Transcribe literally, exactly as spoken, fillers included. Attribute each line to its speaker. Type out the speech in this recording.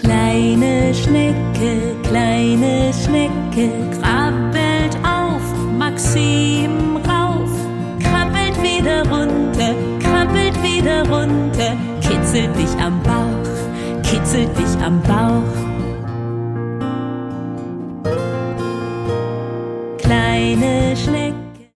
Speaker 1: Kleine Schnecke, kleine Schnecke, krabbelt auf, Maxim rauf, krabbelt wieder runter, krabbelt wieder runter, kitzelt dich am Bauch, kitzelt dich am Bauch. Kleine Schnecke,